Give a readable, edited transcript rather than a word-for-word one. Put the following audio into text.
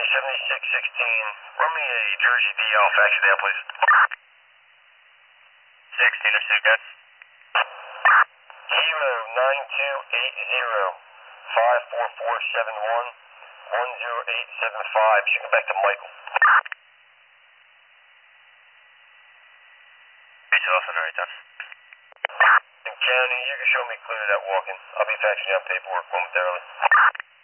7616. Run me a Jersey DL fax you down, please. 16 or so good. 09280 54471 10875. Should go back to Michael. Peace off and right then. And County, you can show me clear that walk-in. I'll be faxing out paperwork momentarily.